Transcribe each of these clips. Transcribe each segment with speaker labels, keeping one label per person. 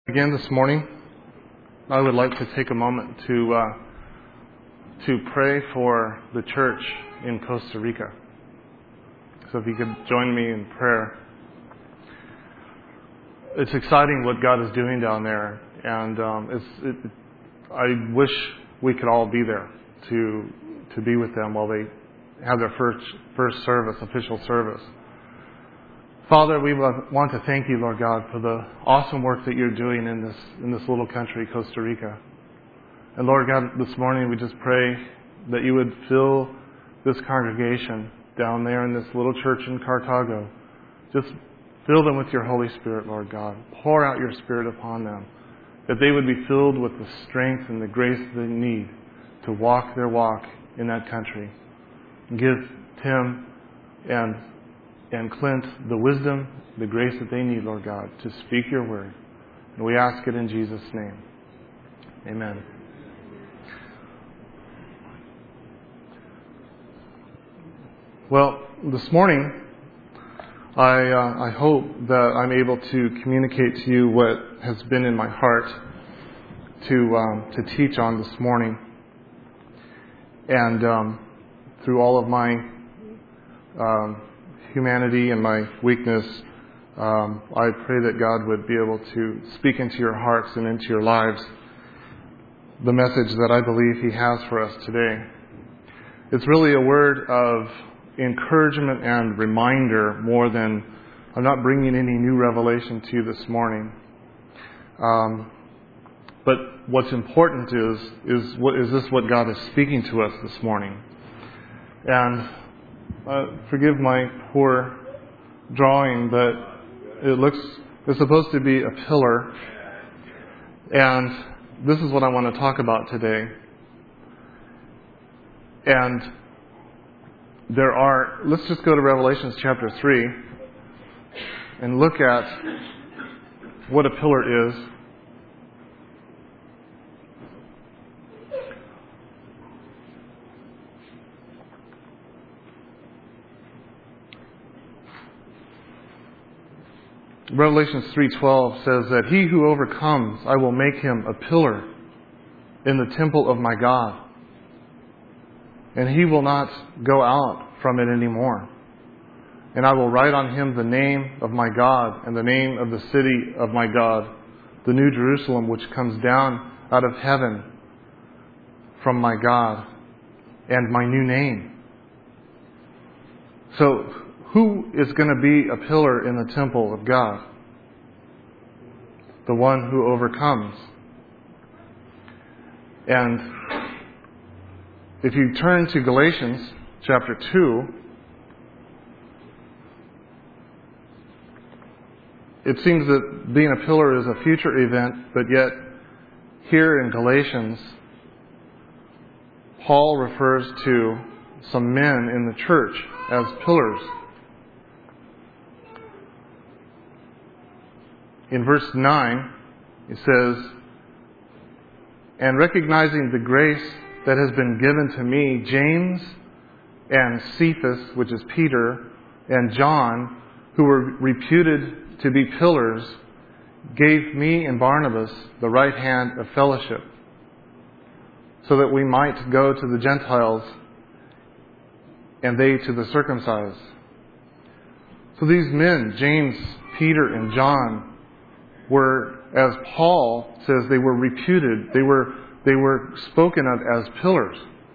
Speaker 1: Again this morning, I would like to take a moment to pray for the church in Costa Rica. So if you could join me in prayer. It's exciting what God is doing down there, and I wish we could all be there to be with them while they have their first service, official service. Father, we want to thank you, Lord God, for the awesome work that you're doing in this little country, Costa Rica. And Lord God, this morning we just pray that you would fill this congregation down there in this little church in Cartago. Just fill them with your Holy Spirit, Lord God. Pour out your Spirit upon them, that they would be filled with the strength and the grace they need to walk their walk in that country. Give Tim and Clint the wisdom, the grace that they need, Lord God, to speak your word. And we ask it in Jesus' name. Amen. Well, this morning, I hope that I'm able to communicate to you what has been in my heart to teach on this morning. And through all of my humanity and my weakness, I pray that God would be able to speak into your hearts and into your lives the message that I believe He has for us today. It's really a word of encouragement and reminder more than I'm not bringing any new revelation to you this morning. But what's important is this what God is speaking to us this morning? And forgive my poor drawing, but it's supposed to be a pillar. And this is what I want to talk about today. And let's just go to Revelation chapter 3 and look at what a pillar is. Revelation 3:12 says that he who overcomes, I will make him a pillar in the temple of my God, and he will not go out from it anymore. And I will write on him the name of my God and the name of the city of my God, the New Jerusalem, which comes down out of heaven from my God, and my new name. So, who is going to be a pillar in the temple of God? The one who overcomes. And if you turn to Galatians chapter 2, it seems that being a pillar is a future event, but yet here in Galatians, Paul refers to some men in the church as pillars. In verse 9, it says, and recognizing the grace that has been given to me, James and Cephas, which is Peter, and John, who were reputed to be pillars, gave me and Barnabas the right hand of fellowship, so that we might go to the Gentiles and they to the circumcised. So these men, James, Peter, and John, were, as Paul says, they were reputed, they were spoken of as pillars.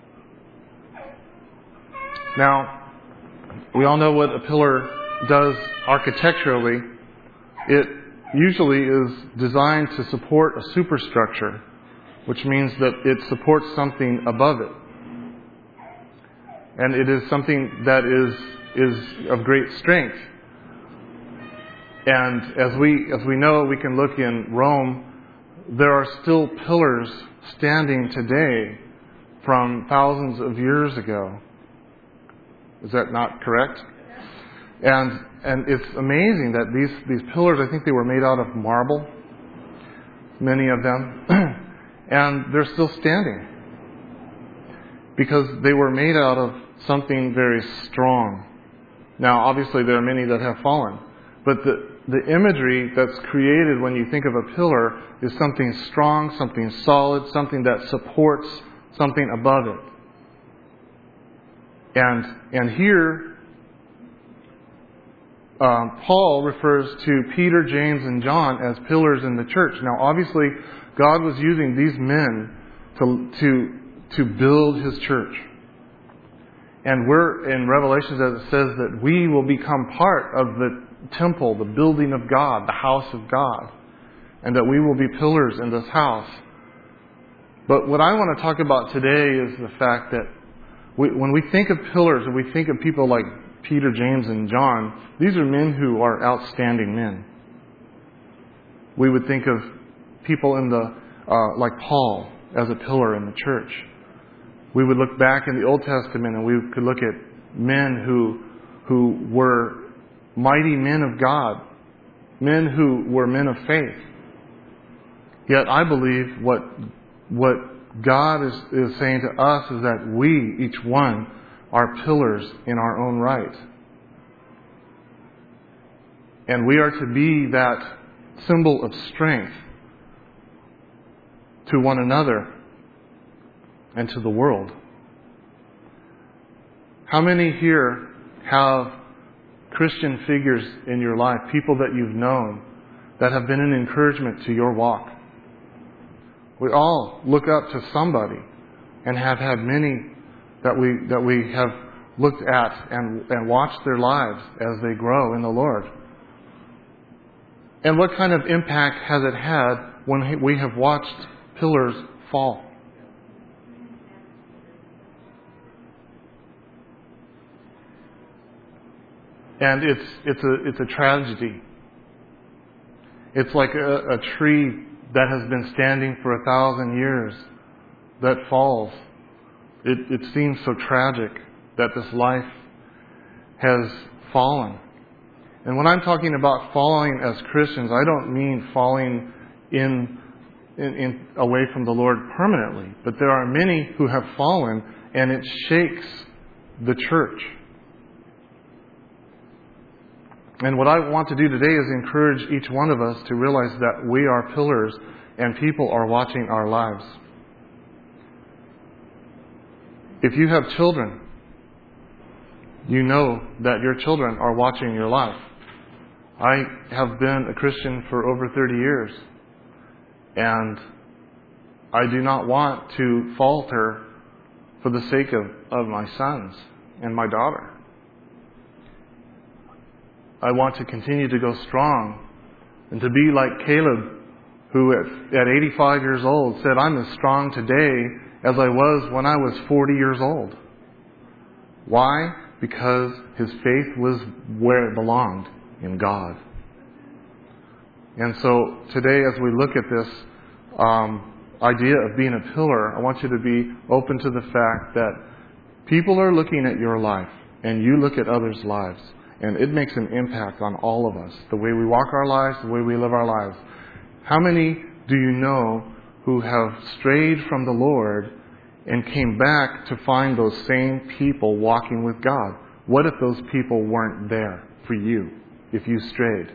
Speaker 1: Now, we all know what a pillar does architecturally. It usually is designed to support a superstructure, which means that it supports something above it. And it is something that is of great strength. And as we know, we can look in Rome, there are still pillars standing today from thousands of years ago. Is that not correct? And it's amazing that these pillars, I think they were made out of marble, many of them, and they're still standing because they were made out of something very strong. Now, obviously, there are many that have fallen, but the imagery that's created when you think of a pillar is something strong, something solid, something that supports something above it. And here, Paul refers to Peter, James, and John as pillars in the church. Now, obviously, God was using these men to build His church. And we're in Revelations, as it says, that we will become part of the temple, the building of God, the house of God, and that we will be pillars in this house. But what I want to talk about today is the fact that when we think of pillars and we think of people like Peter, James, and John, these are men who are outstanding men. We would think of people in like Paul as a pillar in the church. We would look back in the Old Testament and we could look at men who were mighty men of God, men who were men of faith. Yet I believe what God is saying to us is that we, each one, are pillars in our own right. And we are to be that symbol of strength to one another and to the world. How many here have Christian figures in your life, people that you've known, that have been an encouragement to your walk? We all look up to somebody and have had many that we have looked at and watched their lives as they grow in the Lord. And what kind of impact has it had when we have watched pillars fall? And it's a tragedy. It's like a tree that has been standing for 1,000 years that falls. It seems so tragic that this life has fallen. And when I'm talking about falling as Christians, I don't mean falling in away from the Lord permanently. But there are many who have fallen, and it shakes the church. And what I want to do today is encourage each one of us to realize that we are pillars and people are watching our lives. If you have children, you know that your children are watching your life. I have been a Christian for over 30 years, and I do not want to falter for the sake of my sons and my daughter. I want to continue to go strong and to be like Caleb, who at 85 years old said, "I'm as strong today as I was when I was 40 years old." Why? Because his faith was where it belonged, in God. And so today, as we look at this idea of being a pillar, I want you to be open to the fact that people are looking at your life, and you look at others' lives. And it makes an impact on all of us. The way we walk our lives, the way we live our lives. How many do you know who have strayed from the Lord and came back to find those same people walking with God? What if those people weren't there for you, if you strayed?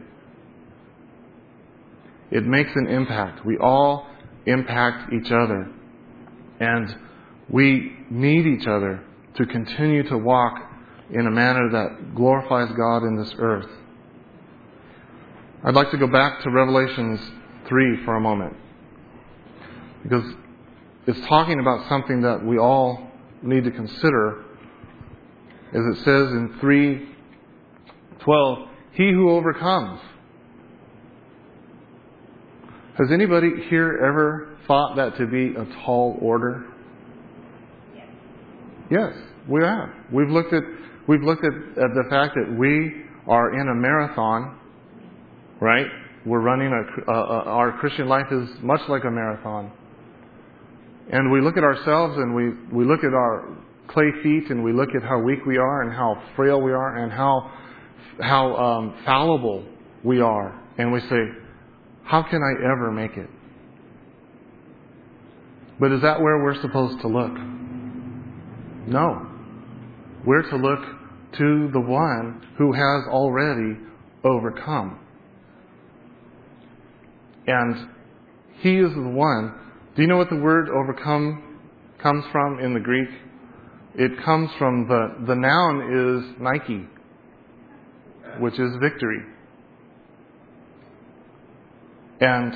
Speaker 1: It makes an impact. We all impact each other. And we need each other to continue to walk in a manner that glorifies God in this earth. I'd like to go back to Revelations 3 for a moment, because it's talking about something that we all need to consider. As it says in 3:12, "He who overcomes." Has anybody here ever thought that to be a tall order? Yes, we have. We've looked at the fact that we are in a marathon, right? We're running our Christian life is much like a marathon. And we look at ourselves and we look at our clay feet and we look at how weak we are and how frail we are and how fallible we are. And we say, how can I ever make it? But is that where we're supposed to look? No. We're to look to the one who has already overcome. And He is the one. Do you know what the word overcome comes from in the Greek? It comes from the noun is Nike, which is victory. And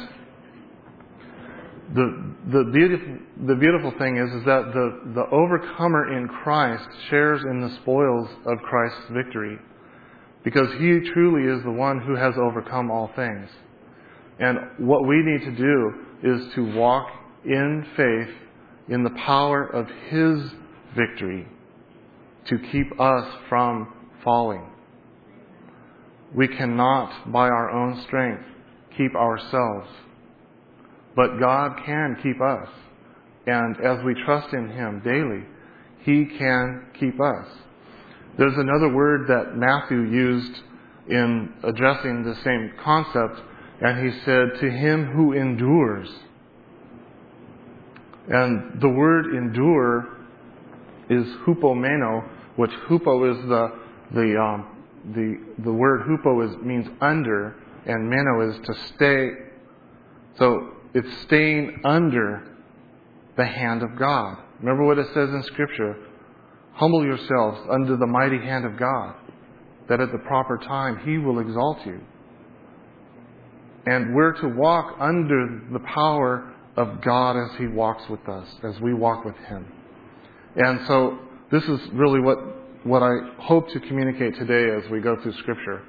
Speaker 1: the beautiful thing is that the overcomer in Christ shares in the spoils of Christ's victory, because He truly is the one who has overcome all things. And what we need to do is to walk in faith in the power of His victory to keep us from falling. We cannot, by our own strength, keep ourselves. But God can keep us. And as we trust in Him daily, He can keep us. There's another word that Matthew used in addressing the same concept, and he said, to him who endures. And the word endure is hupomeno, which hupo is the word hupo means under, and meno is to stay. So it's staying under the hand of God. Remember what it says in Scripture. Humble yourselves under the mighty hand of God, that at the proper time He will exalt you. And we're to walk under the power of God as He walks with us, as we walk with Him. And so this is really what I hope to communicate today as we go through Scripture.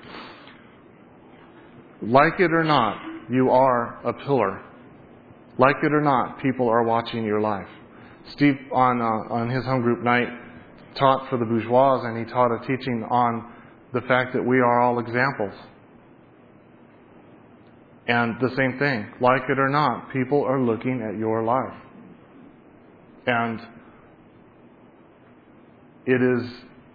Speaker 1: Like it or not, you are a pillar. Like it or not, people are watching your life. Steve, on his home group night, taught for the bourgeois, and he taught a teaching on the fact that we are all examples. And the same thing, like it or not, people are looking at your life. And it is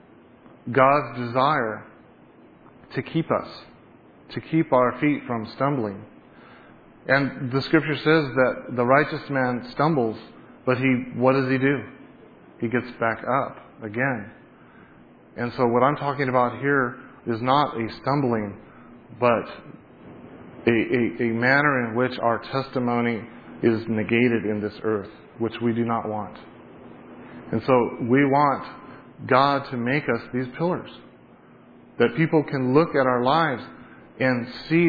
Speaker 1: God's desire to keep us, to keep our feet from stumbling. And the Scripture says that the righteous man stumbles, but what does he do? He gets back up again. And so what I'm talking about here is not a stumbling, but a manner in which our testimony is negated in this earth, which we do not want. And so we want God to make us these pillars, that people can look at our lives and see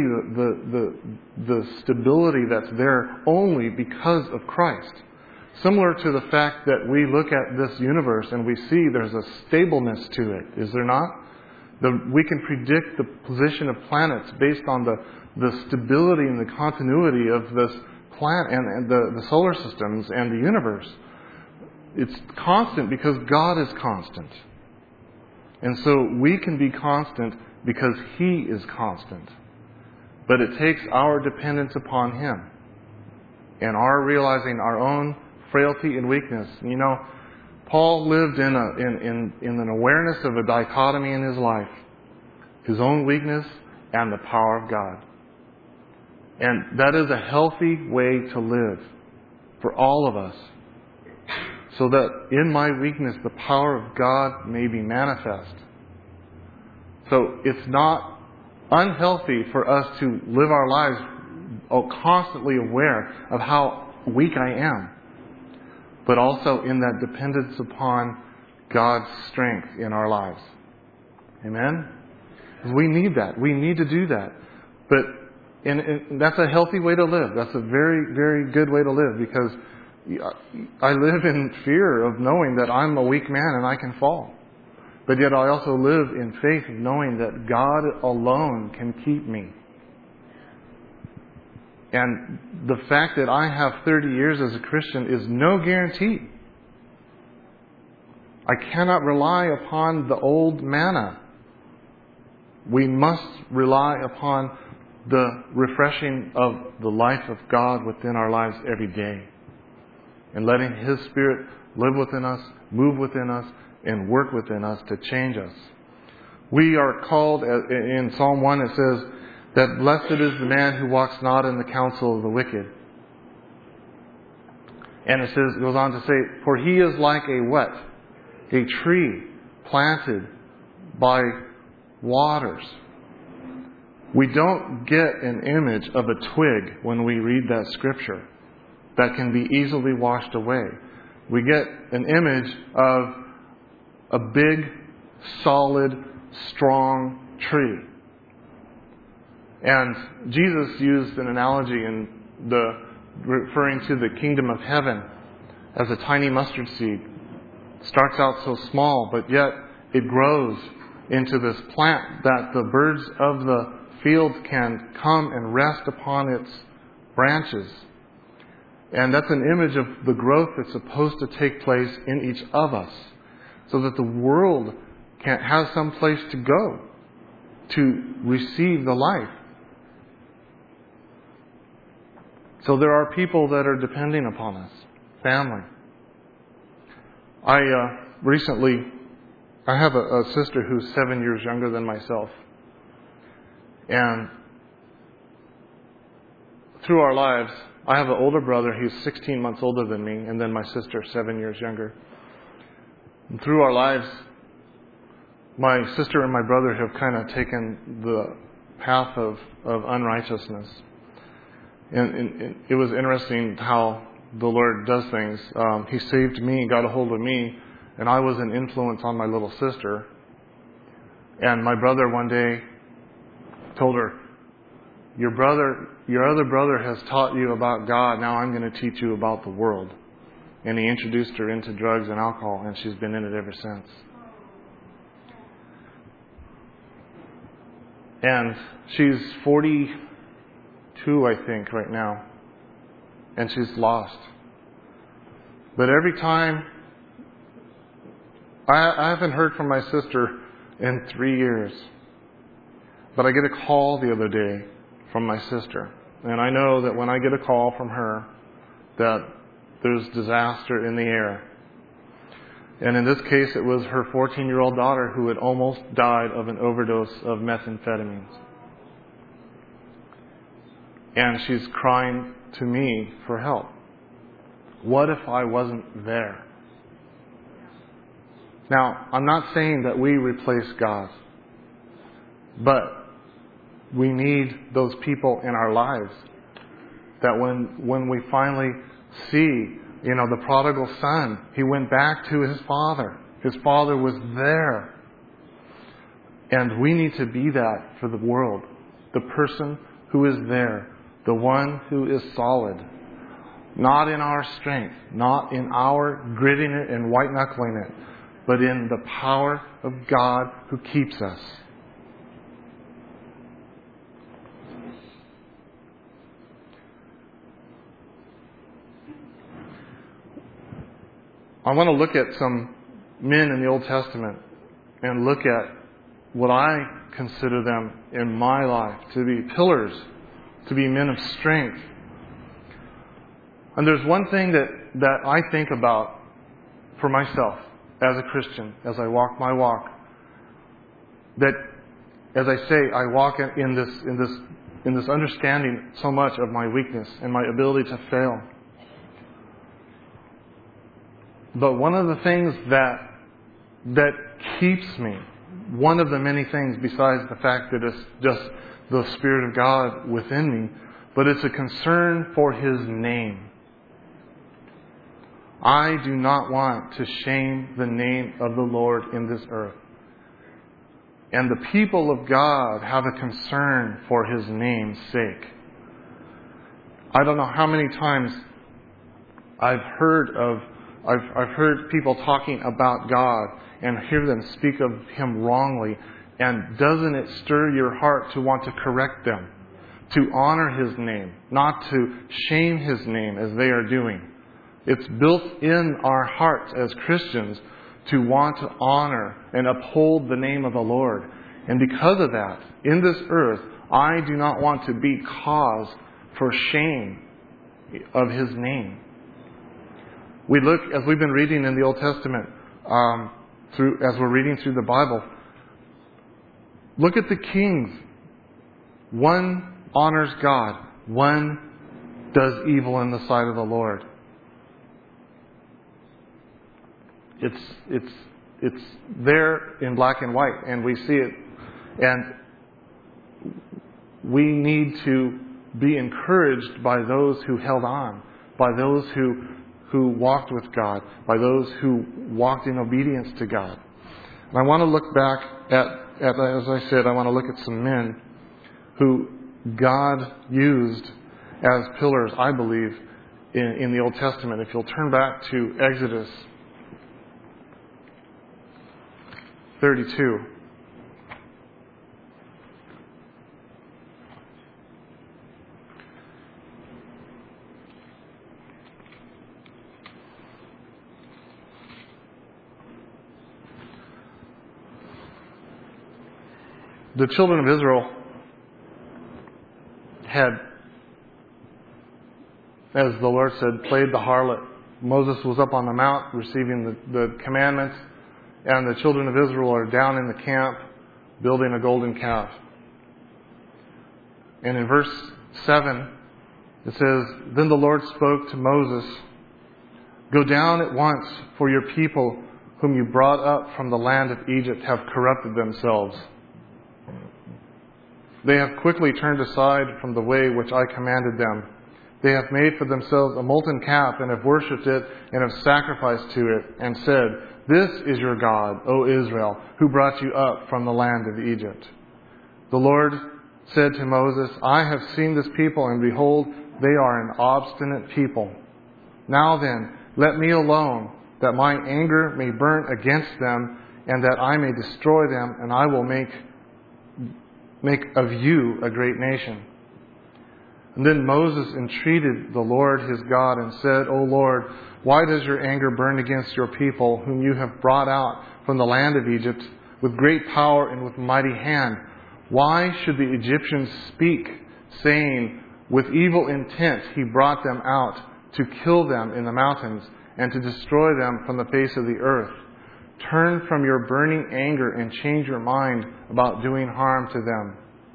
Speaker 1: the stability that's there only because of Christ. Similar to the fact that we look at this universe and we see there's a stableness to it, is there not? We can predict the position of planets based on the stability and the continuity of this planet and the solar systems and the universe. It's constant because God is constant. And so we can be constant because He is constant. But it takes our dependence upon Him and our realizing our own frailty and weakness. You know, Paul lived in an awareness of a dichotomy in his life. His own weakness and the power of God. And that is a healthy way to live for all of us. So that in my weakness, the power of God may be manifest. So it's not unhealthy for us to live our lives constantly aware of how weak I am, but also in that dependence upon God's strength in our lives. Amen? We need that. We need to do that. But and that's a healthy way to live. That's a very, very good way to live, because I live in fear of knowing that I'm a weak man and I can fall. But yet I also live in faith of knowing that God alone can keep me. And the fact that I have 30 years as a Christian is no guarantee. I cannot rely upon the old manna. We must rely upon the refreshing of the life of God within our lives every day. And letting His Spirit live within us, move within us, and work within us to change us. We are called, in Psalm 1 it says, that blessed is the man who walks not in the counsel of the wicked. And it goes on to say, for he is like a what? A tree planted by waters. We don't get an image of a twig when we read that scripture that can be easily washed away. We get an image of a big, solid, strong tree. And Jesus used an analogy referring to the kingdom of heaven as a tiny mustard seed. It starts out so small, but yet it grows into this plant that the birds of the field can come and rest upon its branches. And that's an image of the growth that's supposed to take place in each of us, so that the world has some place to go to receive the life. So there are people that are depending upon us, family. I have a sister who's 7 years younger than myself. And through our lives, I have an older brother. He's 16 months older than me, and then my sister, 7 years younger. And through our lives, my sister and my brother have kind of taken the path of unrighteousness. And it was interesting how the Lord does things. He saved me, got a hold of me, and I was an influence on my little sister. And my brother one day told her, your other brother has taught you about God, now I'm going to teach you about the world. And he introduced her into drugs and alcohol, and she's been in it ever since. And she's 42, I think, right now. And she's lost. But every time, I haven't heard from my sister in 3 years. But I get a call the other day from my sister. And I know that when I get a call from her, that there's disaster in the air. And in this case, it was her 14-year-old daughter who had almost died of an overdose of methamphetamines. And she's crying to me for help. What if I wasn't there? Now, I'm not saying that we replace God, but we need those people in our lives that when we finally see, the prodigal son, he went back to his father. His father was there. And we need to be that for the world. The person who is there. The one who is solid. Not in our strength. Not in our gritting it and white-knuckling it. But in the power of God who keeps us. I want to look at some men in the Old Testament and look at what I consider them in my life to be pillars, to be men of strength. And there's one thing that I think about for myself as a Christian, as I walk my walk, that, as I say, I walk in this understanding so much of my weakness and my ability to fail. But one of the things that keeps me, one of the many things besides the fact that it's just the Spirit of God within me, but it's a concern for His name. I do not want to shame the name of the Lord in this earth. And the people of God have a concern for His name's sake. I don't know how many times I've heard people talking about God and hear them speak of Him wrongly. And doesn't it stir your heart to want to correct them? To honor His name, not to shame His name as they are doing. It's built in our hearts as Christians to want to honor and uphold the name of the Lord. And because of that, in this earth, I do not want to be cause for shame of His name. We look, as we've been reading in the Old Testament, as we're reading through the Bible, look at the kings. One honors God. One does evil in the sight of the Lord. It's there in black and white, and we see it. And we need to be encouraged by those who held on, by those who walked with God, by those who walked in obedience to God. And I want to look back at, as I said, I want to look at some men who God used as pillars, I believe, in the Old Testament. If you'll turn back to Exodus 32. The children of Israel had, as the Lord said, played the harlot. Moses was up on the mount receiving the commandments, and the children of Israel are down in the camp building a golden calf. And in verse 7, it says, "Then the Lord spoke to Moses, 'Go down at once, for your people whom you brought up from the land of Egypt have corrupted themselves. They have quickly turned aside from the way which I commanded them. They have made for themselves a molten calf and have worshipped it and have sacrificed to it and said, "This is your God, O Israel, who brought you up from the land of Egypt." The Lord said to Moses, "I have seen this people, and behold, they are an obstinate people. Now then, let me alone, that my anger may burn against them, and that I may destroy them, and I will make of you a great nation." And then Moses entreated the Lord his God and said, "O Lord, why does your anger burn against your people, whom you have brought out from the land of Egypt with great power and with mighty hand? Why should the Egyptians speak, saying, 'With evil intent he brought them out to kill them in the mountains and to destroy them from the face of the earth'? Turn from your burning anger and change your mind about doing harm to them."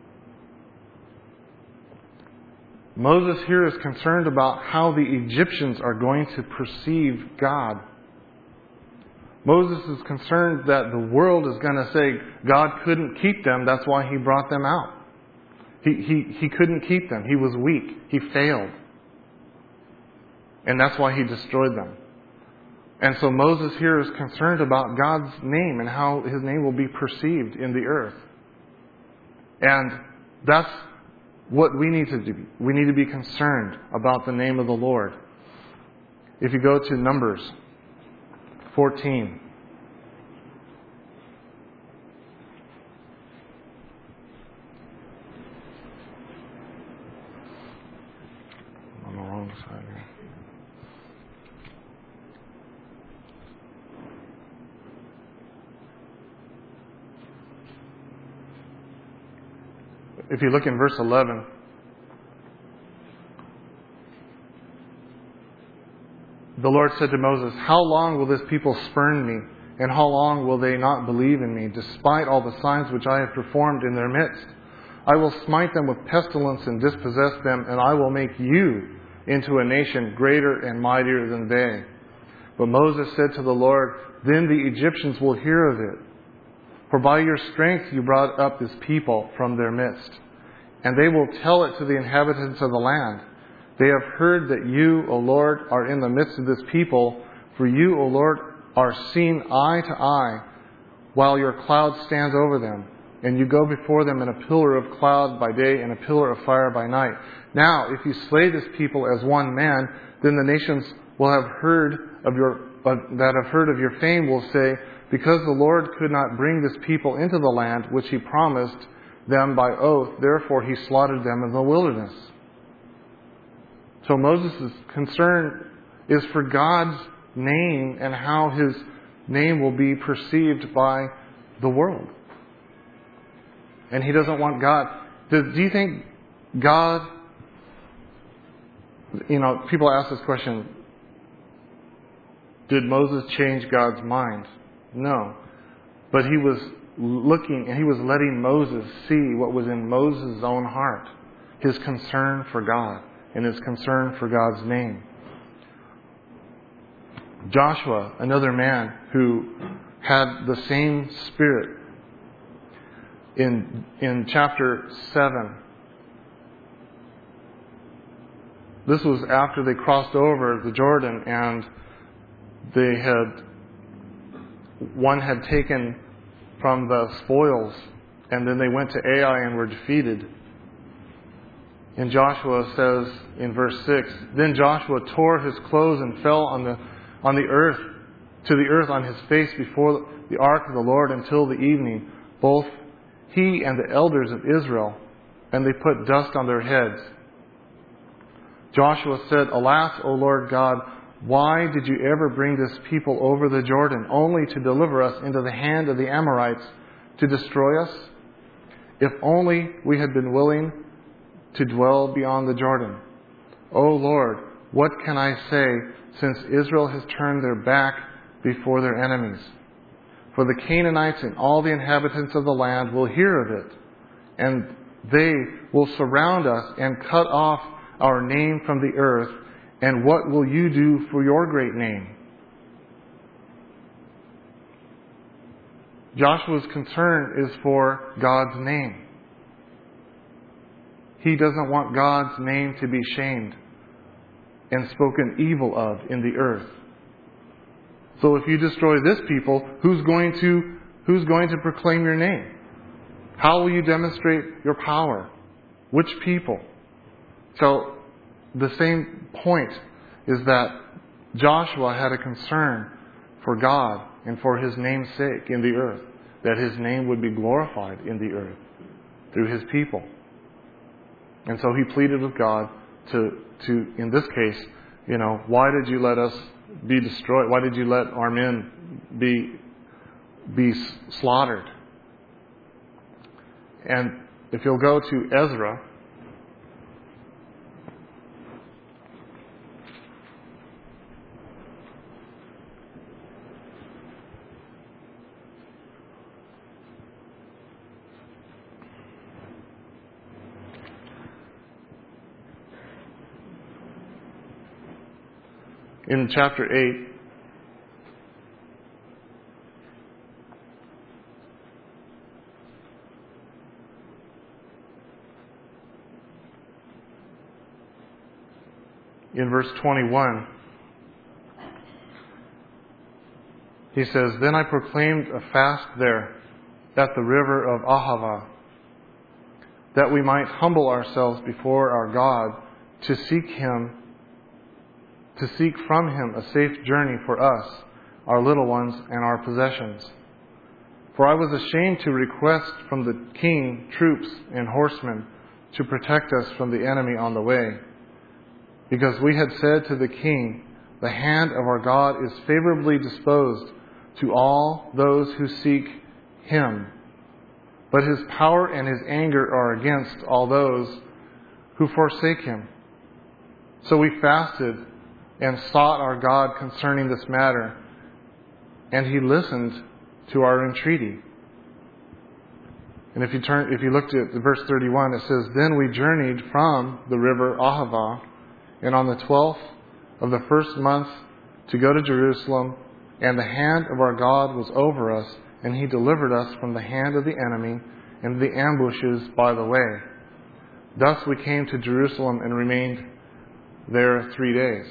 Speaker 1: Moses here is concerned about how the Egyptians are going to perceive God. Moses is concerned that the world is going to say God couldn't keep them, that's why he brought them out. He couldn't keep them. He was weak. He failed. And that's why he destroyed them. And so Moses here is concerned about God's name and how his name will be perceived in the earth. And that's what we need to do. We need to be concerned about the name of the Lord. If you go to Numbers 14. I'm on the wrong side here. If you look in verse 11, the Lord said to Moses, "How long will this people spurn me, and how long will they not believe in me, despite all the signs which I have performed in their midst? I will smite them with pestilence and dispossess them, and I will make you into a nation greater and mightier than they." But Moses said to the Lord, "Then the Egyptians will hear of it. For by your strength you brought up this people from their midst. And they will tell it to the inhabitants of the land. They have heard that you, O Lord, are in the midst of this people. For you, O Lord, are seen eye to eye, while your cloud stands over them. And you go before them in a pillar of cloud by day and a pillar of fire by night. Now, if you slay this people as one man, then the nations will have heard of your fame will say, 'Because the Lord could not bring this people into the land which he promised them by oath, therefore he slaughtered them in the wilderness.'" So Moses' concern is for God's name and how his name will be perceived by the world. And he doesn't want God. Do you think God, people ask this question, did Moses change God's mind? No. But he was looking and he was letting Moses see what was in Moses' own heart. His concern for God and his concern for God's name. Joshua, another man who had the same spirit. In chapter 7, This was after they crossed over the Jordan and one had taken from the spoils, and then they went to Ai and were defeated. And Joshua says in verse 6, "Then Joshua tore his clothes and fell on the earth, to the earth on his face before the ark of the Lord until the evening, both he and the elders of Israel, and they put dust on their heads. Joshua said, 'Alas, O Lord God, why did you ever bring this people over the Jordan, only to deliver us into the hand of the Amorites to destroy us? If only we had been willing to dwell beyond the Jordan. O Lord, what can I say, since Israel has turned their back before their enemies? For the Canaanites and all the inhabitants of the land will hear of it, and they will surround us and cut off our name from the earth. And what will you do for your great name?'" Joshua's concern is for God's name. He doesn't want God's name to be shamed and spoken evil of in the earth. So if you destroy this people, who's going to proclaim your name? How will you demonstrate your power? Which people? So the same point is that Joshua had a concern for God and for His name's sake in the earth, that His name would be glorified in the earth through His people. And so he pleaded with God to in this case, why did you let us be destroyed? Why did you let our men be slaughtered? And if you'll go to Ezra, in chapter 8, in verse 21, he says, "Then I proclaimed a fast there at the river of Ahava, that we might humble ourselves before our God to seek from Him a safe journey for us, our little ones, and our possessions. For I was ashamed to request from the king troops and horsemen to protect us from the enemy on the way, because we had said to the king, 'The hand of our God is favorably disposed to all those who seek Him, but His power and His anger are against all those who forsake Him.' So we fasted and sought our God concerning this matter, and He listened to our entreaty." And if you looked at verse 31, it says, "Then we journeyed from the river Ahava, and on the 12th of the first month to go to Jerusalem, and the hand of our God was over us, and He delivered us from the hand of the enemy and the ambushes by the way. Thus we came to Jerusalem and remained there 3 days."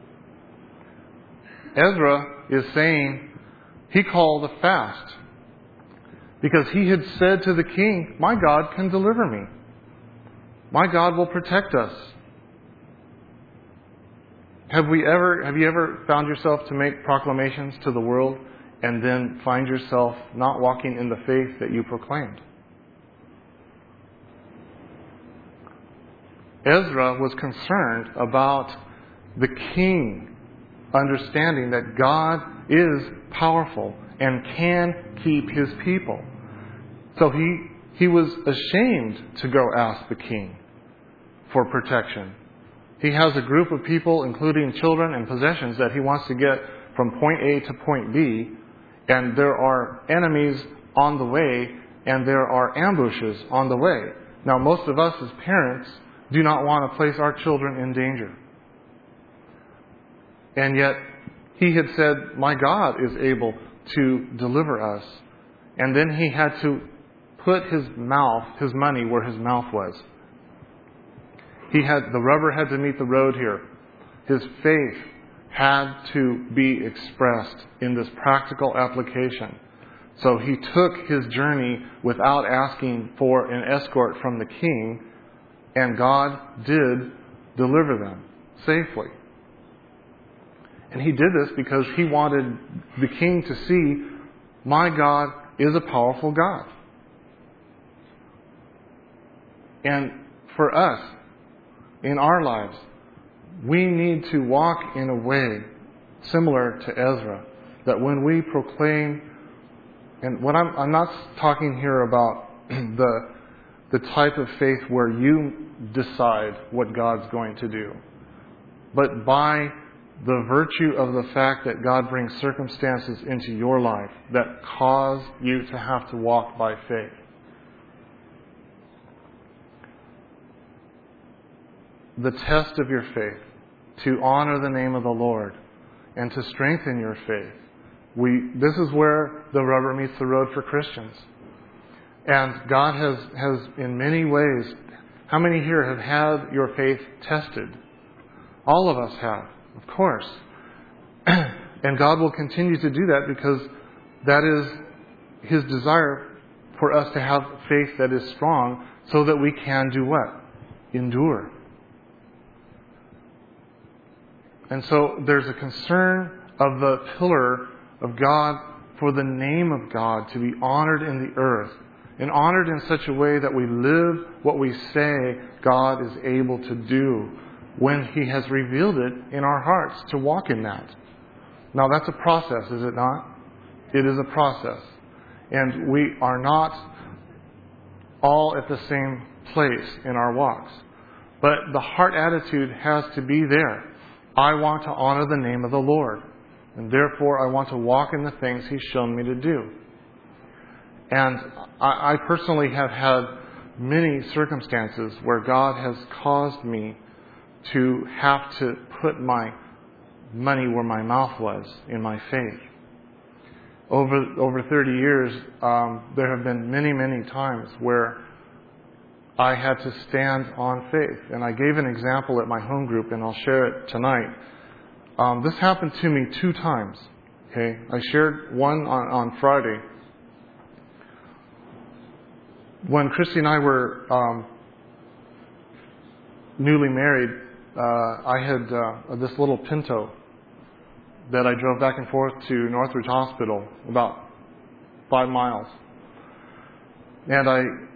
Speaker 1: Ezra is saying he called a fast because he had said to the king, "My God can deliver me. My God will protect us." Have you ever found yourself to make proclamations to the world and then find yourself not walking in the faith that you proclaimed? Ezra was concerned about the king understanding that God is powerful and can keep His people. So he was ashamed to go ask the king for protection. He has a group of people, including children and possessions, that he wants to get from point A to point B, and there are enemies on the way, and there are ambushes on the way. Now, most of us as parents do not want to place our children in danger. And yet, he had said, "My God is able to deliver us." And then he had to put his money where his mouth was. The rubber had to meet the road here. His faith had to be expressed in this practical application. So he took his journey without asking for an escort from the king, and God did deliver them safely. And he did this because he wanted the king to see, my God is a powerful God. And for us, in our lives, we need to walk in a way similar to Ezra, that when we proclaim, and what I'm not talking here about the type of faith where you decide what God's going to do, but by the virtue of the fact that God brings circumstances into your life that cause you to have to walk by faith. The test of your faith, to honor the name of the Lord and to strengthen your faith. This is where the rubber meets the road for Christians. And God has in many ways, how many here have had your faith tested? All of us have, of course. And God will continue to do that because that is His desire for us to have faith that is strong so that we can do what? Endure. And so there's a concern of the pillar of God for the name of God to be honored in the earth, and honored in such a way that we live what we say God is able to do when He has revealed it in our hearts to walk in that. Now that's a process, is it not? It is a process. And we are not all at the same place in our walks. But the heart attitude has to be there. I want to honor the name of the Lord. And therefore I want to walk in the things He's shown me to do. And I personally have had many circumstances where God has caused me to have to put my money where my mouth was in my faith. Over 30 years, there have been many, many times where I had to stand on faith. And I gave an example at my home group, and I'll share it tonight. This happened to me 2 times. Okay, I shared one on Friday. When Christy and I were newly married, I had this little Pinto that I drove back and forth to Northridge Hospital, about 5 miles. And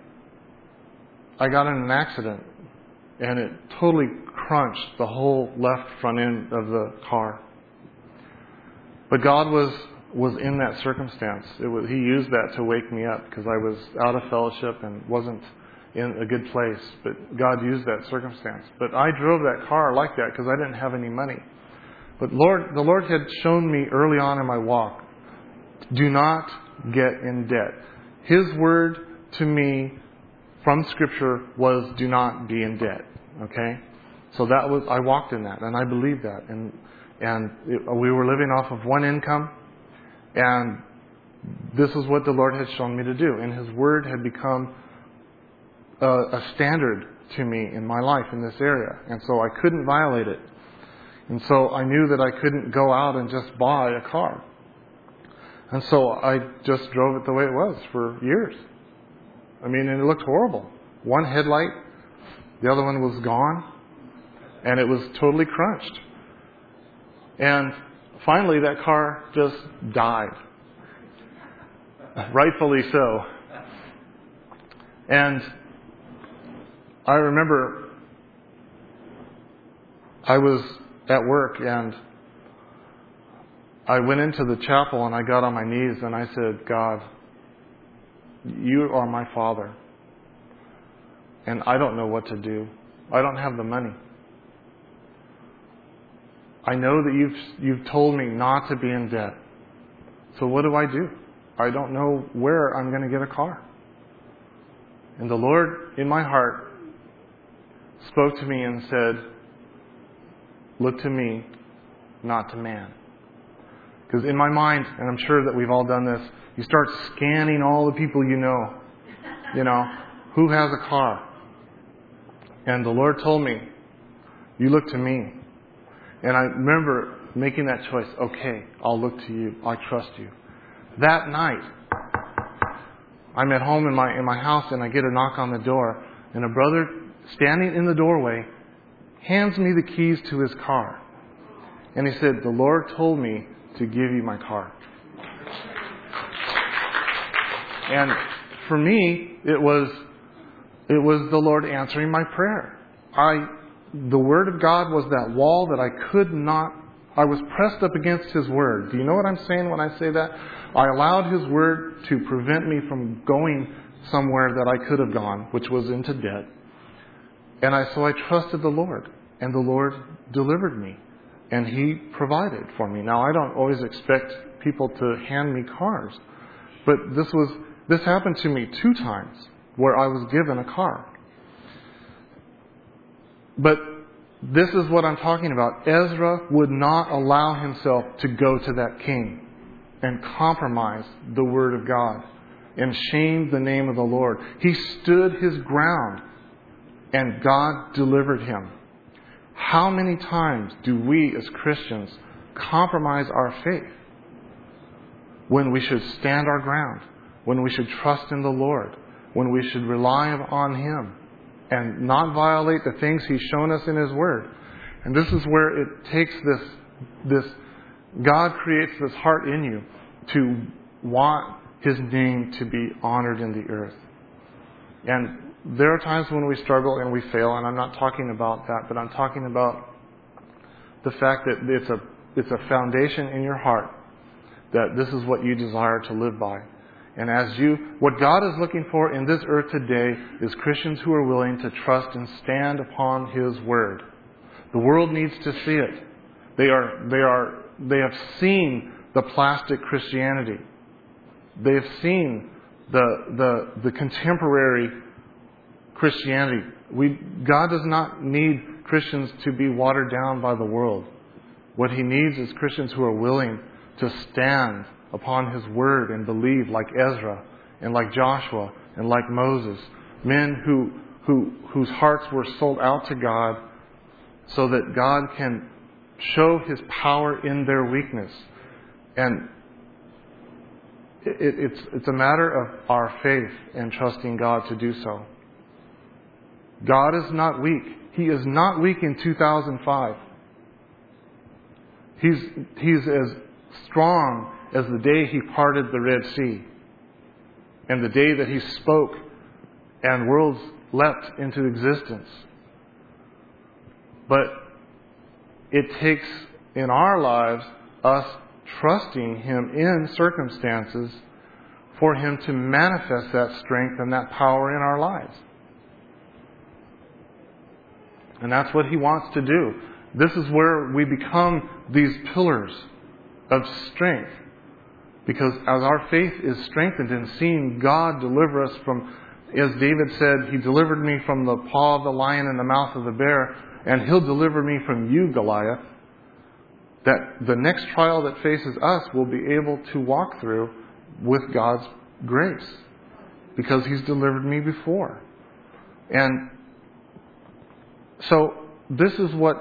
Speaker 1: I got in an accident, and it totally crunched the whole left front end of the car. But God was in that circumstance. He used that to wake me up because I was out of fellowship and wasn't in a good place. But God used that circumstance. But I drove that car like that because I didn't have any money. But the Lord had shown me early on in my walk, do not get in debt. His word to me from Scripture was, do not be in debt. Okay? So I walked in that, and I believed that. We were living off of one income, and this is what the Lord had shown me to do. And His word had become a standard to me in my life in this area. And so I couldn't violate it. And so I knew that I couldn't go out and just buy a car. And so I just drove it the way it was for years. I mean, and it looked horrible. One headlight, the other one was gone, and it was totally crunched. And finally that car just died. Rightfully so. And I remember I was at work, and I went into the chapel and I got on my knees and I said, God, You are my Father, and I don't know what to do. I don't have the money. I know that you've told me not to be in debt. So what do? I don't know where I'm going to get a car. And the Lord in my heart spoke to me and said, look to me, not to man. Because in my mind, and I'm sure that we've all done this, you start scanning all the people you know, who has a car. And the Lord told me, you look to me. And I remember making that choice. Okay, I'll look to you. I trust you. That night, I'm at home in my house and I get a knock on the door. And a brother standing in the doorway hands me the keys to his car. And he said, the Lord told me to give you my car. And for me, it was the Lord answering my prayer. The Word of God was that wall that I was pressed up against His Word. Do you know what I'm saying when I say that? I allowed His Word to prevent me from going somewhere that I could have gone, which was into debt. And so I trusted the Lord, and the Lord delivered me, and He provided for me. Now, I don't always expect people to hand me cars, but this happened to me 2 times where I was given a car. But this is what I'm talking about. Ezra would not allow himself to go to that king and compromise the Word of God and shame the name of the Lord. He stood his ground, and God delivered him. How many times do we as Christians compromise our faith when we should stand our ground, when we should trust in the Lord, when we should rely on Him and not violate the things He's shown us in His Word? And this is where it takes this God creates this heart in you to want His name to be honored in the earth. And there are times when we struggle and we fail, and I'm not talking about that, but I'm talking about the fact that it's a foundation in your heart that this is what you desire to live by. And what God is looking for in this earth today is Christians who are willing to trust and stand upon His Word. The world needs to see it. They have seen the plastic Christianity. They have seen the contemporary Christianity. God does not need Christians to be watered down by the world. What He needs is Christians who are willing to stand upon His Word and believe, like Ezra and like Joshua and like Moses, men whose hearts were sold out to God so that God can show His power in their weakness. And it's a matter of our faith and trusting God to do so. God is not weak. He is not weak in 2005. He's as strong as the day He parted the Red Sea and the day that He spoke and worlds leapt into existence. But it takes in our lives us trusting Him in circumstances for Him to manifest that strength and that power in our lives. And that's what He wants to do. This is where we become these pillars of strength. Because as our faith is strengthened in seeing God deliver us from, as David said, He delivered me from the paw of the lion and the mouth of the bear, and He'll deliver me from you, Goliath, that the next trial that faces us will be able to walk through with God's grace. Because He's delivered me before. And so this is what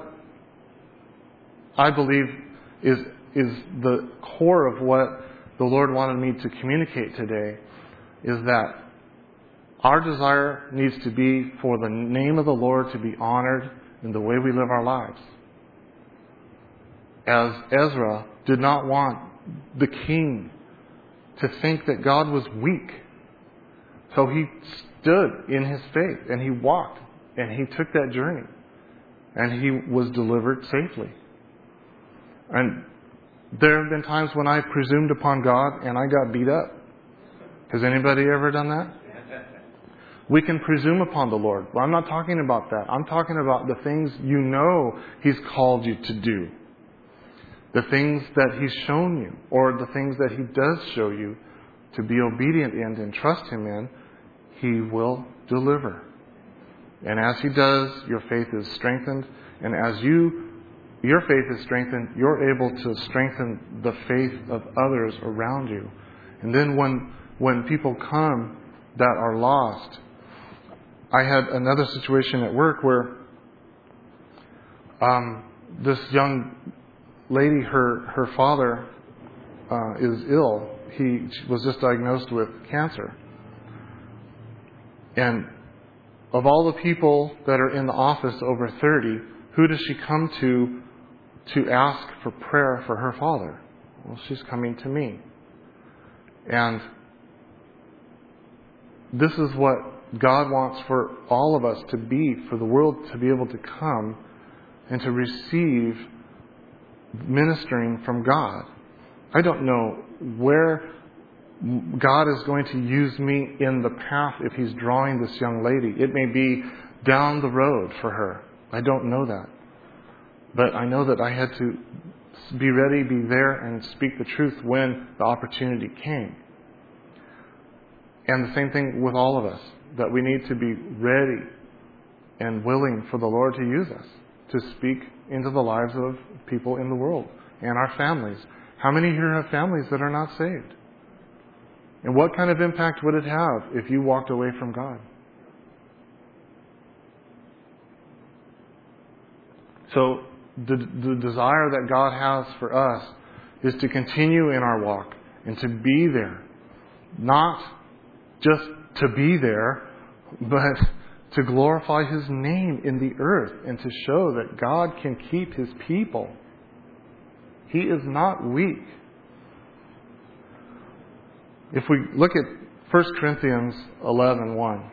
Speaker 1: I believe is the core of what the Lord wanted me to communicate today, is that our desire needs to be for the name of the Lord to be honored in the way we live our lives. As Ezra did not want the king to think that God was weak. So he stood in his faith and he walked and he took that journey and he was delivered safely. And there have been times when I presumed upon God and I got beat up. Has anybody ever done that? We can presume upon the Lord. Well, I'm not talking about that. I'm talking about the things you know He's called you to do. The things that He's shown you, or the things that He does show you to be obedient in and trust Him in, He will deliver. And as He does, your faith is strengthened. And as your faith is strengthened, you're able to strengthen the faith of others around you. And then when people come that are lost, I had another situation at work where this young lady, her father is ill. He was just diagnosed with cancer. And of all the people that are in the office over 30, who does she come to ask for prayer for her father? Well, she's coming to me. And this is what God wants for all of us to be, for the world to be able to come and to receive ministering from God. I don't know where God is going to use me in the path if He's drawing this young lady. It may be down the road for her. I don't know that. But I know that I had to be ready, be there, and speak the truth when the opportunity came. And the same thing with all of us, that we need to be ready and willing for the Lord to use us to speak into the lives of people in the world and our families. How many here have families that are not saved? And what kind of impact would it have if you walked away from God? So the desire that God has for us is to continue in our walk and to be there. Not just to be there, but to glorify His name in the earth and to show that God can keep His people. He is not weak. If we look at 1 Corinthians 11:1.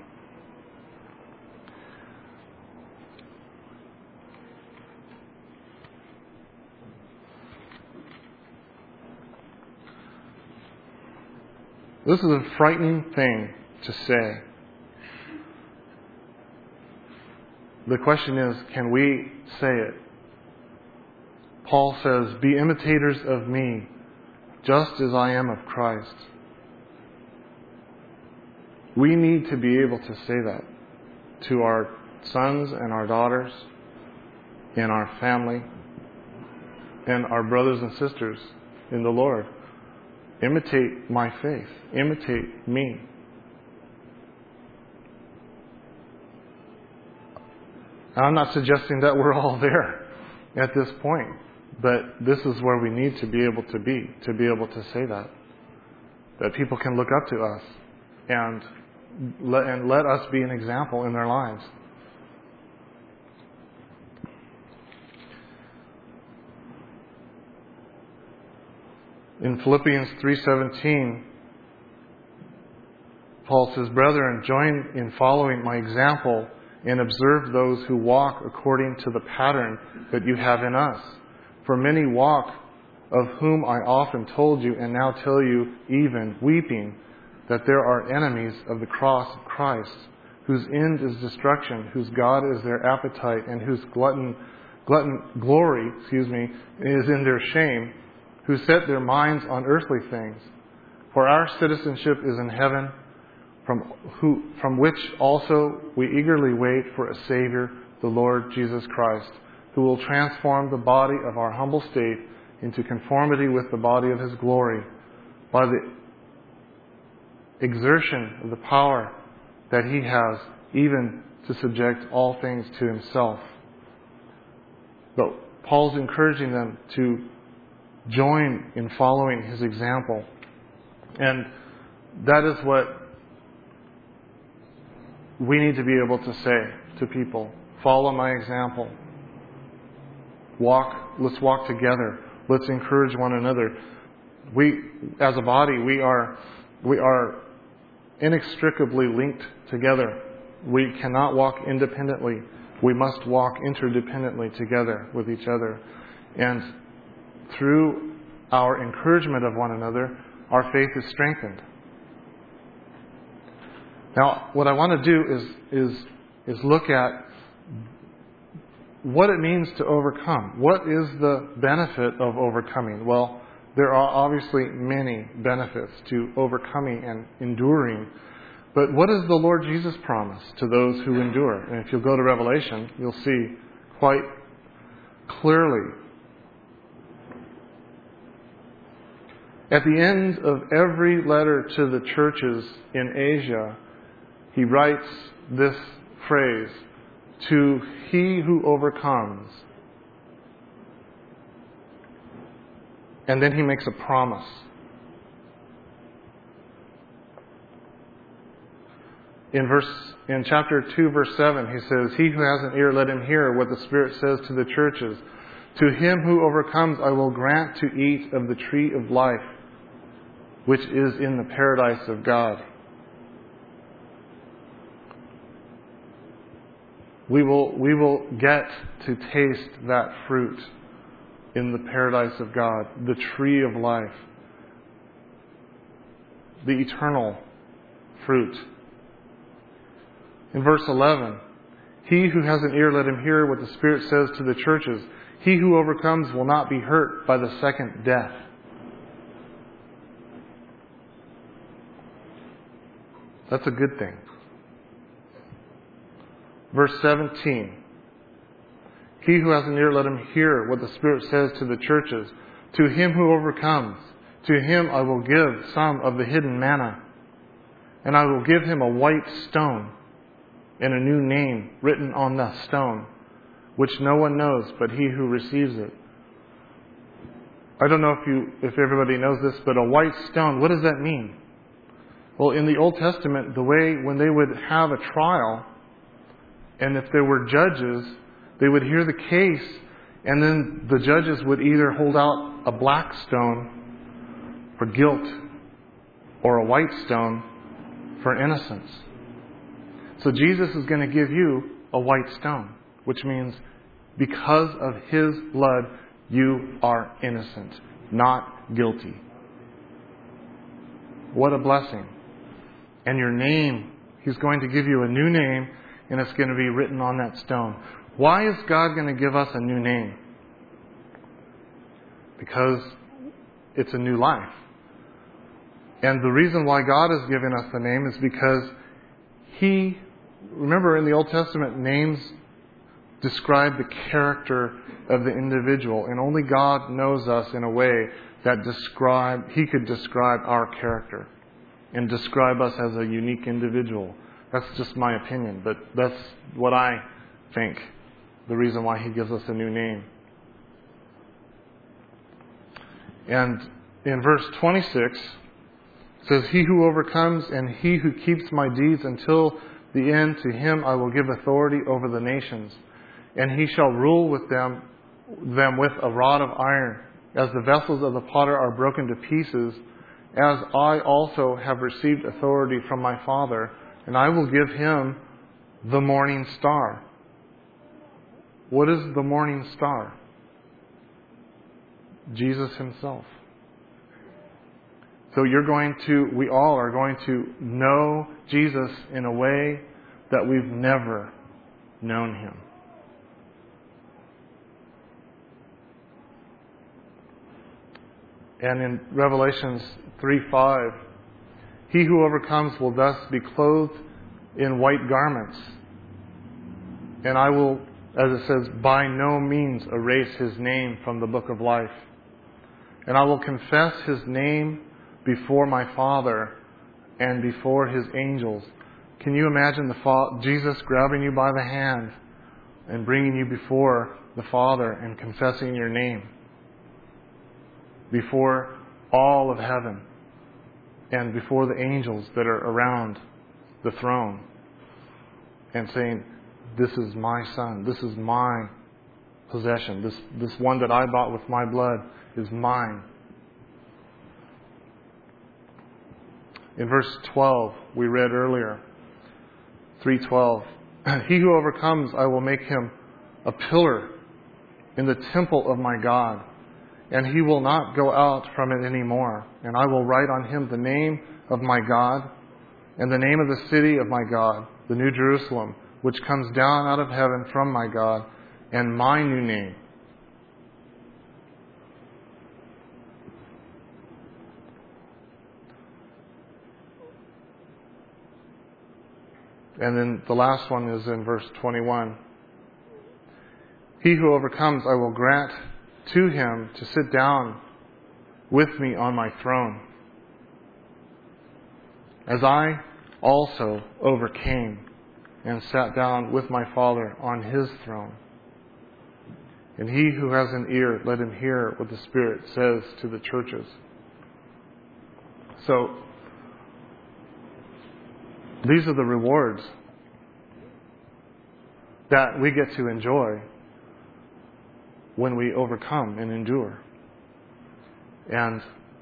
Speaker 1: This is a frightening thing to say. The question is, can we say it? Paul says, "Be imitators of me, just as I am of Christ." We need to be able to say that to our sons and our daughters, in our family, and our brothers and sisters in the Lord. Imitate my faith. Imitate me. I'm not suggesting that we're all there at this point, but this is where we need to be able to say that. That people can look up to us and let us be an example in their lives. In Philippians 3:17, Paul says, "Brethren, join in following my example and observe those who walk according to the pattern that you have in us. For many walk, of whom I often told you and now tell you, even weeping, that there are enemies of the cross of Christ, whose end is destruction, whose God is their appetite, and whose glory is in their shame, who set their minds on earthly things. For our citizenship is in heaven, from which also we eagerly wait for a Savior, the Lord Jesus Christ, who will transform the body of our humble state into conformity with the body of His glory, by the exertion of the power that He has, even to subject all things to Himself." But Paul's encouraging them to join in following His example. And that is what we need to be able to say to people. Follow my example. Let's walk together. Let's encourage one another. We, as a body, we are inextricably linked together. We cannot walk independently. We must walk interdependently together with each other. And through our encouragement of one another, our faith is strengthened. Now, what I want to do is look at what it means to overcome. What is the benefit of overcoming? Well, there are obviously many benefits to overcoming and enduring. But what does the Lord Jesus promise to those who endure? And if you'll go to Revelation, you'll see quite clearly. At the end of every letter to the churches in Asia, he writes this phrase, to he who overcomes. And then he makes a promise. In chapter 2, verse 7, he says, he who has an ear, let him hear what the Spirit says to the churches. To him who overcomes, I will grant to eat of the tree of life, which is in the paradise of God. We will get to taste that fruit in the paradise of God, the tree of life, the eternal fruit. In verse 11, he who has an ear, let him hear what the Spirit says to the churches. He who overcomes will not be hurt by the second death. That's a good thing. Verse 17. He who has an ear, let him hear what the Spirit says to the churches. To him who overcomes, to him I will give some of the hidden manna. And I will give him a white stone and a new name written on the stone, which no one knows but he who receives it. I don't know if everybody knows this, but a white stone, what does that mean? Well, in the Old Testament, the way when they would have a trial, and if there were judges, they would hear the case, and then the judges would either hold out a black stone for guilt or a white stone for innocence. So Jesus is going to give you a white stone, which means because of His blood, you are innocent, not guilty. What a blessing. And your name, He's going to give you a new name, and it's going to be written on that stone. Why is God going to give us a new name? Because it's a new life. And the reason why God has given us the name is because He, remember in the Old Testament, names describe the character of the individual. And only God knows us in a way that He could describe our character and describe us as a unique individual. That's just my opinion, but that's what I think, the reason why He gives us a new name. And in verse 26, it says, He who overcomes and he who keeps my deeds until the end, to him I will give authority over the nations. And he shall rule with them with a rod of iron, as the vessels of the potter are broken to pieces, as I also have received authority from my Father, and I will give him the morning star. What is the morning star? Jesus Himself. So we all are going to know Jesus in a way that we've never known Him. And in Revelations 3:5, he who overcomes will thus be clothed in white garments. And I will, as it says, by no means erase his name from the book of life. And I will confess his name before my Father and before His angels. Can you imagine Jesus grabbing you by the hand and bringing you before the Father and confessing your name before all of heaven and before the angels that are around the throne and saying, this is my Son, this is my possession, this one that I bought with my blood is mine. In verse 12, we read earlier, 3:12, He who overcomes, I will make him a pillar in the temple of my God, and he will not go out from it any more. And I will write on him the name of my God, and the name of the city of my God, the New Jerusalem, which comes down out of heaven from my God, and my new name. And then the last one is in verse 21. He who overcomes, I will grant to him to sit down with me on my throne, as I also overcame and sat down with my Father on His throne. And he who has an ear, let him hear what the Spirit says to the churches. So, these are the rewards that we get to enjoy when we overcome and endure. And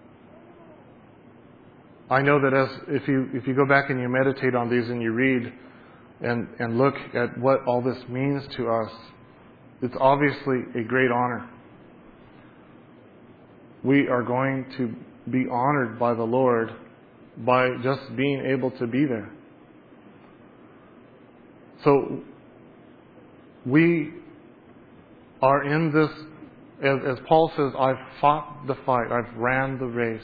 Speaker 1: I know that if you go back and you meditate on these and you read and look at what all this means to us, it's obviously a great honor. We are going to be honored by the Lord by just being able to be there. So we are in this, as Paul says, I've fought the fight, I've ran the race,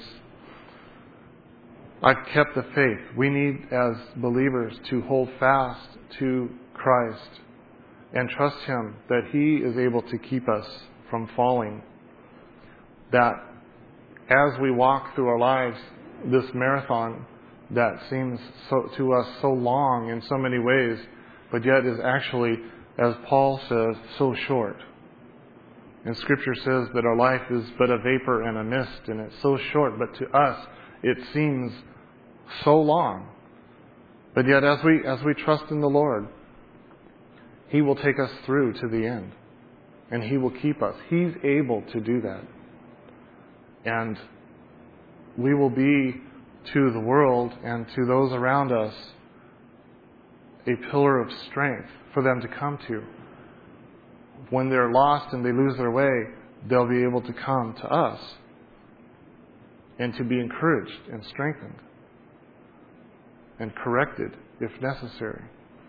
Speaker 1: I've kept the faith. We need, as believers, to hold fast to Christ and trust Him that He is able to keep us from falling. That as we walk through our lives, this marathon that seems to us so long in so many ways, but yet is actually, as Paul says, so short. And Scripture says that our life is but a vapor and a mist, and it's so short, but to us it seems so long. But yet as we trust in the Lord, He will take us through to the end. And He will keep us. He's able to do that. And we will be to the world and to those around us a pillar of strength for them to come to. When they're lost and they lose their way, they'll be able to come to us and to be encouraged and strengthened and corrected if necessary.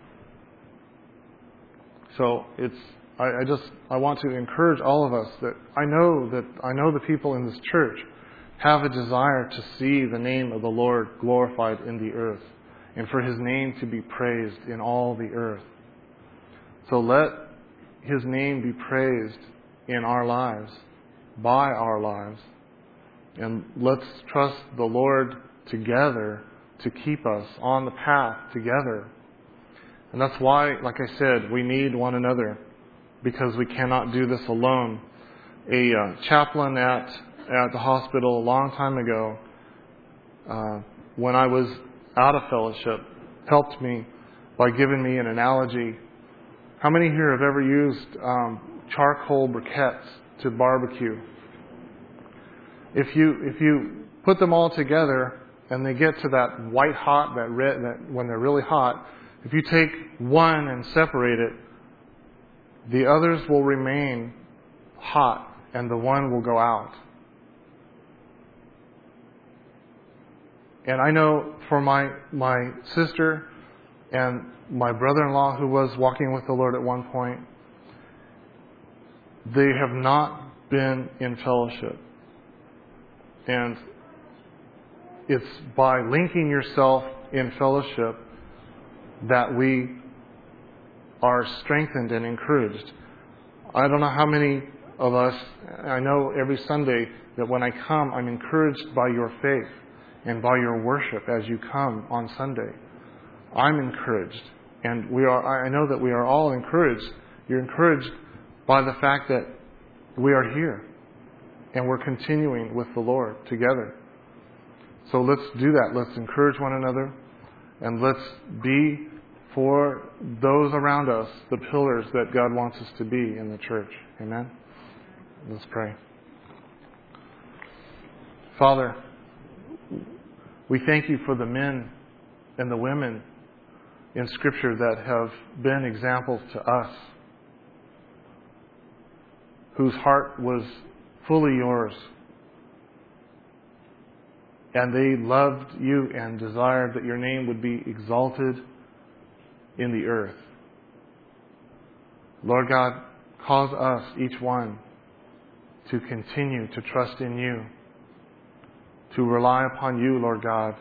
Speaker 1: So I want to encourage all of us that I know the people in this church have a desire to see the name of the Lord glorified in the earth and for His name to be praised in all the earth. So let His name be praised in our lives, by our lives, and let's trust the Lord together to keep us on the path together. And that's why, like I said, we need one another, because we cannot do this alone. A chaplain at the hospital a long time ago, when I was out of fellowship, helped me by giving me an analogy. How many here have ever used charcoal briquettes to barbecue? If you put them all together and they get to that white hot, that red, that when they're really hot, if you take one and separate it, the others will remain hot and the one will go out. And I know for my sister and my brother-in-law who was walking with the Lord at one point, they have not been in fellowship. And it's by linking yourself in fellowship that we are strengthened and encouraged. I don't know how many of us, I know every Sunday that when I come, I'm encouraged by your faith and by your worship as you come on Sunday. I'm encouraged. And I know that we are all encouraged. You're encouraged by the fact that we are here and we're continuing with the Lord together. So let's do that. Let's encourage one another and let's be for those around us the pillars that God wants us to be in the church. Amen? Let's pray. Father, we thank You for the men and the women in Scripture that have been examples to us, whose heart was fully Yours, and they loved You and desired that Your name would be exalted in the earth. Lord God, cause us, each one, to continue to trust in You, to rely upon You, Lord God.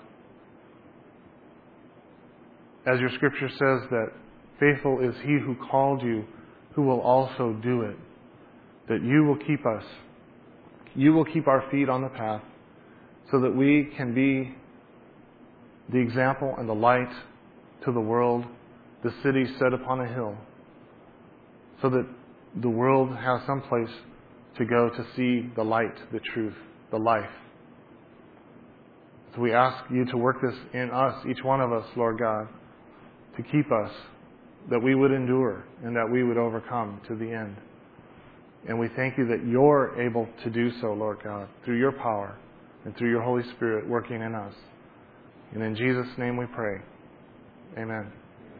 Speaker 1: As Your Scripture says that faithful is He who called You, who will also do it. That You will keep us. You will keep our feet on the path so that we can be the example and the light to the world the city set upon a hill, so that the world has some place to go to see the light, the truth, the life. So we ask you to work this in us, each one of us, Lord God, to keep us, that we would endure and that we would overcome to the end. And we thank you that you're able to do so, Lord God, through your power and through your Holy Spirit working in us. And in Jesus' name we pray. Amen.